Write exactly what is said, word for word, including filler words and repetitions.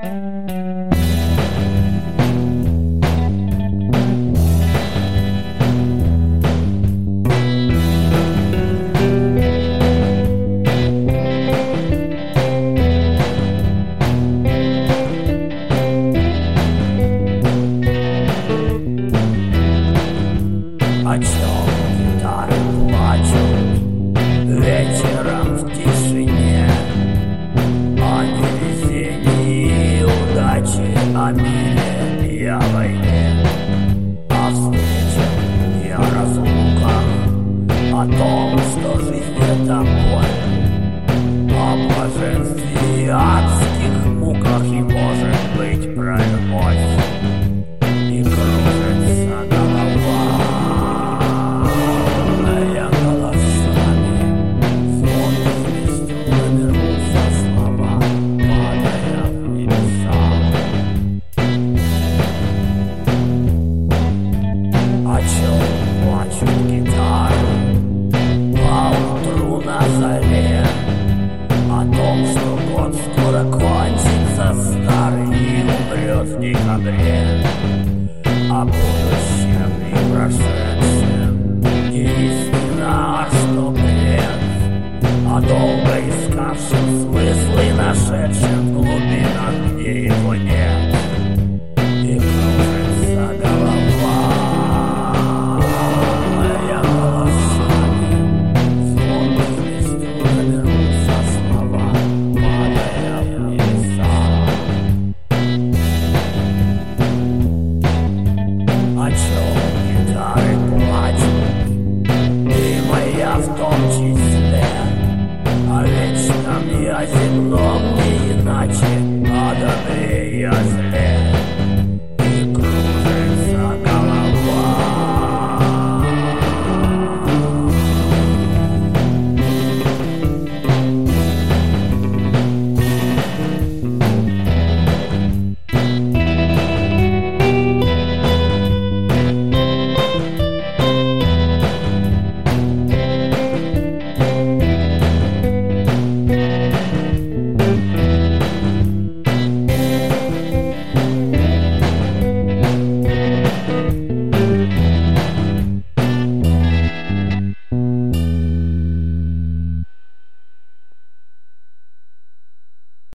О чем гитары плачут вечером в тишине, о невезении и удаче, о мире и о войне, о встречах и о разлуках, о том, что жизнь это боль, о блаженстве и адских муках, и, может быть, про любовь. И кружится голова моя голосами, звонкими стеклами рвутся слова, падая в небеса. О чем плачут гитары поутру на заре, о том, что год скоро кончится, старый и умрет в декабре, о будущем и прошедшем, и истина, что бред, о долго искавшем смыслы, нашедшем в глубинах, где его нет. И кружится голова моя голосами, звонкими струнами рвутся слова, падая в небеса. О чем гитары плачут, и моя в том числе, о вечном и о земном, не иначе, о добре и о зле.